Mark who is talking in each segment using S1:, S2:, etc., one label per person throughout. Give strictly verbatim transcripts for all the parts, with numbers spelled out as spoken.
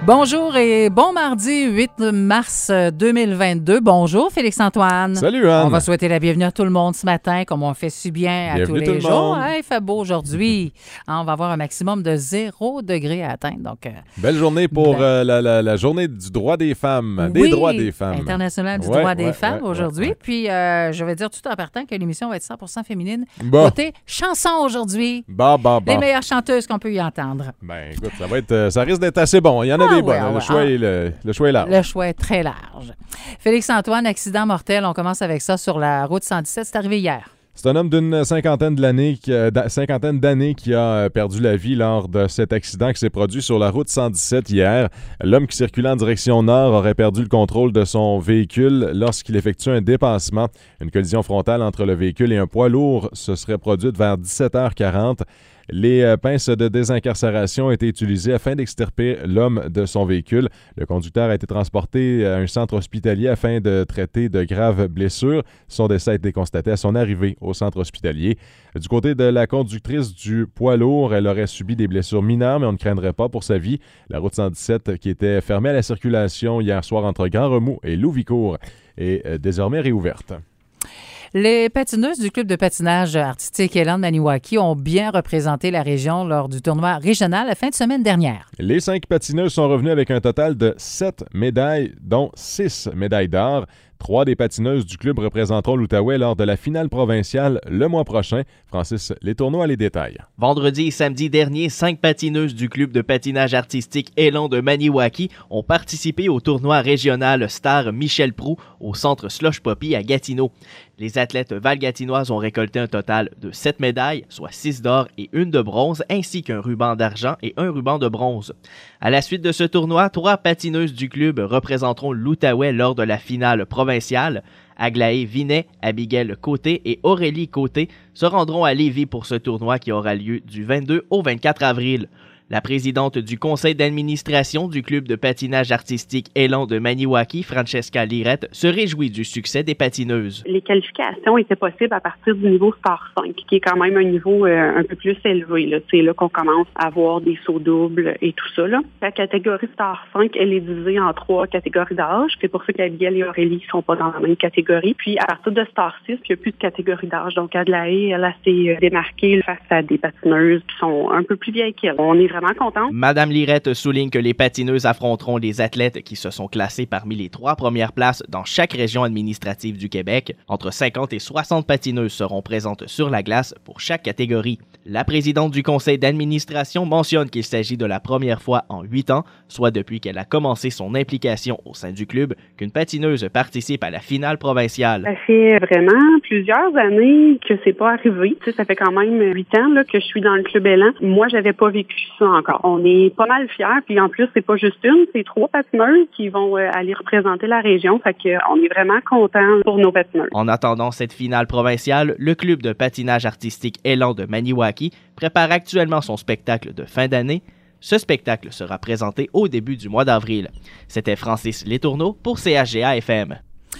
S1: Bonjour et bon mardi huit mars deux mille vingt-deux. Bonjour Félix-Antoine.
S2: Salut Anne.
S1: On va souhaiter la bienvenue à tout le monde ce matin, comme on fait si bien à
S2: bienvenue
S1: tous les
S2: tout
S1: jours. Hey, il fait beau aujourd'hui. Hein, on va avoir un maximum de zéro degré à atteindre. Donc, euh,
S2: belle journée pour
S1: ben,
S2: euh, la, la, la journée du droit des femmes,
S1: oui,
S2: des droits des femmes.
S1: International du
S2: ouais,
S1: droit des
S2: ouais,
S1: femmes
S2: ouais,
S1: aujourd'hui.
S2: ouais, ouais.
S1: Puis, euh, je vais dire tout en partant que l'émission va être cent pour cent féminine.
S2: Bon.
S1: Côté chanson aujourd'hui.
S2: Bah, bah, bah.
S1: Les meilleures chanteuses qu'on peut y entendre.
S2: Ben, écoute, ça va être, euh, ça risque d'être assez bon. Il y en a
S1: Ah,
S2: des
S1: ouais,
S2: bonnes.
S1: ouais,
S2: le, choix
S1: ah.
S2: est, le, le choix est large.
S1: Le choix est très large. Félix-Antoine, accident mortel. On commence avec ça sur la route cent dix-sept. C'est arrivé hier.
S2: C'est un homme d'une cinquantaine d'années qui, euh, cinquantaine d'années qui a perdu la vie lors de cet accident qui s'est produit sur la route cent dix-sept hier. L'homme qui circulait en direction nord aurait perdu le contrôle de son véhicule lorsqu'il effectue un dépassement. Une collision frontale entre le véhicule et un poids lourd se serait produite vers dix-sept heures quarante. Les euh, pinces de désincarcération ont été utilisées afin d'extirper l'homme de son véhicule. Le conducteur a été transporté à un centre hospitalier afin de traiter de graves blessures. Son décès a été constaté à son arrivée au centre hospitalier. Du côté de la conductrice du poids lourd, elle aurait subi des blessures mineures, mais on ne craindrait pas pour sa vie. La route cent dix-sept, qui était fermée à la circulation hier soir entre Grand-Remous et Louvicourt, est euh, désormais réouverte.
S1: Les patineuses du club de patinage artistique Élan de Maniwaki ont bien représenté la région lors du tournoi régional la fin de semaine dernière.
S2: Les cinq patineuses sont revenues avec un total de sept médailles, dont six médailles d'or. Trois des patineuses du club représenteront l'Outaouais lors de la finale provinciale le mois prochain. Francis Letourneau a les détails.
S3: Vendredi et samedi dernier, cinq patineuses du club de patinage artistique Élan de Maniwaki ont participé au tournoi régional Star Michel Proulx au centre Slush Poppy à Gatineau. Les athlètes valgatinoises ont récolté un total de sept médailles, soit six d'or et une de bronze, ainsi qu'un ruban d'argent et un ruban de bronze. À la suite de ce tournoi, trois patineuses du club représenteront l'Outaouais lors de la finale provinciale. Aglaé Vinet, Abigail Côté et Aurélie Côté se rendront à Lévis pour ce tournoi qui aura lieu du vingt-deux au vingt-quatre avril. La présidente du conseil d'administration du club de patinage artistique Élan de Maniwaki, Francesca Lirette, se réjouit du succès des patineuses.
S4: Les qualifications étaient possibles à partir du niveau Star cinq, qui est quand même un niveau euh, un peu plus élevé. Là. C'est là qu'on commence à avoir des sauts doubles et tout ça. Là. La catégorie Star cinq, elle est divisée en trois catégories d'âge. C'est pour ça qu'Abigail et Aurélie ne sont pas dans la même catégorie. Puis à partir de Star six, il n'y a plus de catégorie d'âge. Donc Adelaide, elle, elle s'est démarquée face à des patineuses qui sont un peu plus vieilles qu'elle. On est vraiment contente.
S3: Madame Lirette souligne que les patineuses affronteront les athlètes qui se sont classés parmi les trois premières places dans chaque région administrative du Québec. Entre cinquante et soixante patineuses seront présentes sur la glace pour chaque catégorie. La présidente du conseil d'administration mentionne qu'il s'agit de la première fois en huit ans, soit depuis qu'elle a commencé son implication au sein du club, qu'une patineuse participe à la finale provinciale.
S4: Ça fait vraiment plusieurs années que c'est pas arrivé. Tu sais, ça fait quand même huit ans là, que je suis dans le club Élan. Moi, j'avais pas vécu ça encore. On est pas mal fiers, puis en plus, c'est pas juste une, c'est trois patineuses qui vont euh, aller représenter la région. Fait que, euh, on est vraiment contents pour nos patineuses.
S3: En attendant cette finale provinciale, le club de patinage artistique Élan de Maniwaki prépare actuellement son spectacle de fin d'année. Ce spectacle sera présenté au début du mois d'avril. C'était Francis Letourneau pour C H G A F M.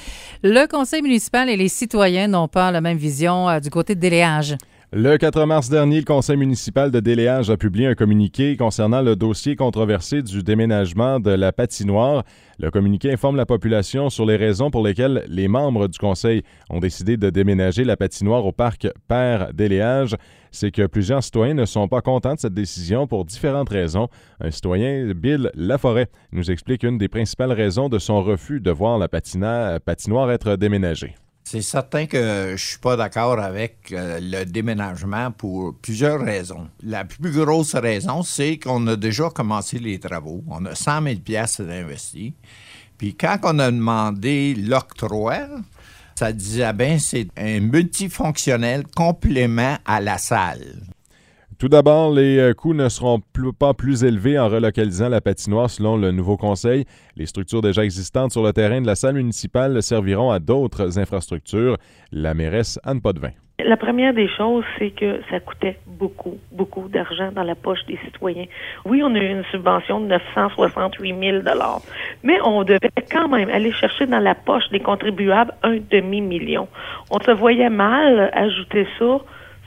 S1: Le conseil municipal et les citoyens n'ont pas la même vision euh, du côté de Déléage.
S2: Le quatre mars dernier, le conseil municipal de Déléage a publié un communiqué concernant le dossier controversé du déménagement de la patinoire. Le communiqué informe la population sur les raisons pour lesquelles les membres du conseil ont décidé de déménager la patinoire au parc Père Déléage. C'est que plusieurs citoyens ne sont pas contents de cette décision pour différentes raisons. Un citoyen, Bill Laforêt, nous explique une des principales raisons de son refus de voir la patina- patinoire être déménagée.
S5: C'est certain que je suis pas d'accord avec euh, le déménagement pour plusieurs raisons. La plus grosse raison, c'est qu'on a déjà commencé les travaux. On a cent mille dollars d'investis. Puis quand on a demandé l'octroi, ça disait bien c'est un multifonctionnel complément à la salle.
S2: Tout d'abord, les coûts ne seront plus, pas plus élevés en relocalisant la patinoire selon le nouveau conseil. Les structures déjà existantes sur le terrain de la salle municipale serviront à d'autres infrastructures. La mairesse Anne Potvin.
S6: La première des choses, c'est que ça coûtait beaucoup, beaucoup d'argent dans la poche des citoyens. Oui, on a eu une subvention de neuf cent soixante-huit mille dollars, mais on devait quand même aller chercher dans la poche des contribuables un demi-million. On se voyait mal ajouter ça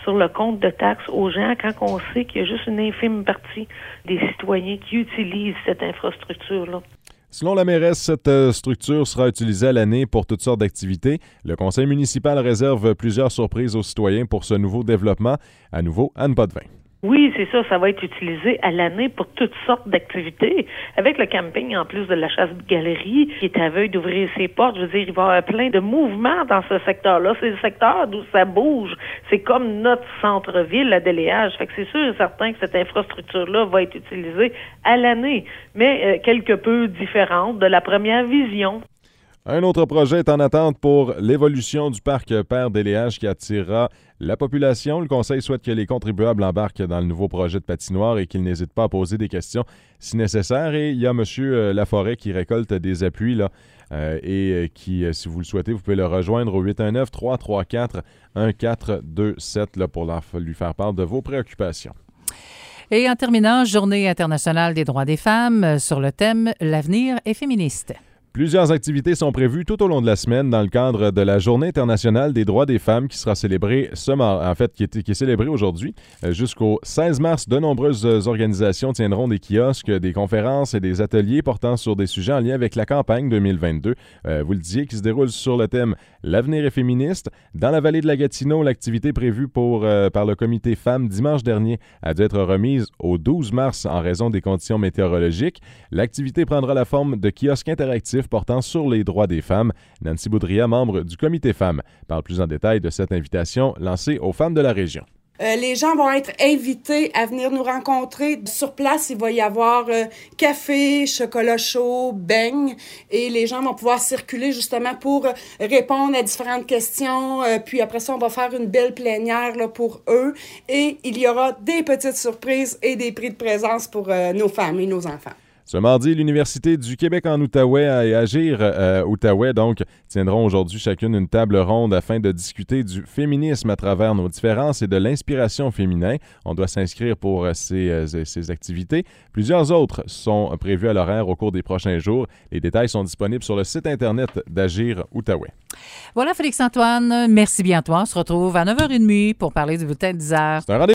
S6: sur le compte de taxes aux gens quand on sait qu'il y a juste une infime partie des citoyens qui utilisent cette infrastructure-là.
S2: Selon la mairesse, cette euh, structure sera utilisée à l'année pour toutes sortes d'activités. Le conseil municipal réserve plusieurs surprises aux citoyens pour ce nouveau développement. À nouveau, Anne Potvin.
S6: Oui, c'est ça, ça va être utilisé à l'année pour toutes sortes d'activités. Avec le camping, en plus de la chasse-galerie, qui est à veille d'ouvrir ses portes, je veux dire, il va y avoir plein de mouvements dans ce secteur-là. C'est le secteur d'où ça bouge. C'est comme notre centre-ville, la Déléage. Fait que c'est sûr et certain que cette infrastructure-là va être utilisée à l'année, mais euh, quelque peu différente de la première vision.
S2: Un autre projet est en attente pour l'évolution du parc Père Déléage qui attirera la population. Le conseil souhaite que les contribuables embarquent dans le nouveau projet de patinoire et qu'ils n'hésitent pas à poser des questions si nécessaire. Et il y a M. Laforêt qui récolte des appuis là, euh, et qui, si vous le souhaitez, vous pouvez le rejoindre au huit un neuf, trois trois quatre, un quatre deux sept là, pour leur, lui faire part de vos préoccupations.
S1: Et en terminant, Journée internationale des droits des femmes sur le thème « L'avenir est féministe ».
S2: Plusieurs activités sont prévues tout au long de la semaine dans le cadre de la Journée internationale des droits des femmes qui sera célébrée ce mar- en fait qui est, qui est célébrée aujourd'hui jusqu'au seize mars. De nombreuses organisations tiendront des kiosques, des conférences et des ateliers portant sur des sujets en lien avec la campagne deux mille vingt-deux. Euh, vous le disiez, qui se déroule sur le thème L'avenir est féministe. Dans la vallée de la Gatineau, l'activité prévue pour, euh, par le comité femmes dimanche dernier a dû être remise au douze mars en raison des conditions météorologiques. L'activité prendra la forme de kiosques interactifs portant sur les droits des femmes. Nancy Boudria, membre du comité femmes, parle plus en détail de cette invitation lancée aux femmes de la région.
S7: Euh, les gens vont être invités à venir nous rencontrer. Sur place, il va y avoir euh, café, chocolat chaud, beignes, et les gens vont pouvoir circuler justement pour répondre à différentes questions. Euh, puis après ça, on va faire une belle plénière là, pour eux. Et il y aura des petites surprises et des prix de présence pour euh, nos femmes et nos enfants.
S2: Ce mardi, l'Université du Québec en Outaouais et Agir euh, Outaouais donc tiendront aujourd'hui chacune une table ronde afin de discuter du féminisme à travers nos différences et de l'inspiration féminin. On doit s'inscrire pour euh, ces, euh, ces activités. Plusieurs autres sont prévues à l'horaire au cours des prochains jours. Les détails sont disponibles sur le site Internet d'Agir Outaouais.
S1: Voilà, Félix-Antoine, merci bien à toi. On se retrouve à neuf heures trente pour parler du bulletin de dix heures.
S2: C'est un rendez-vous.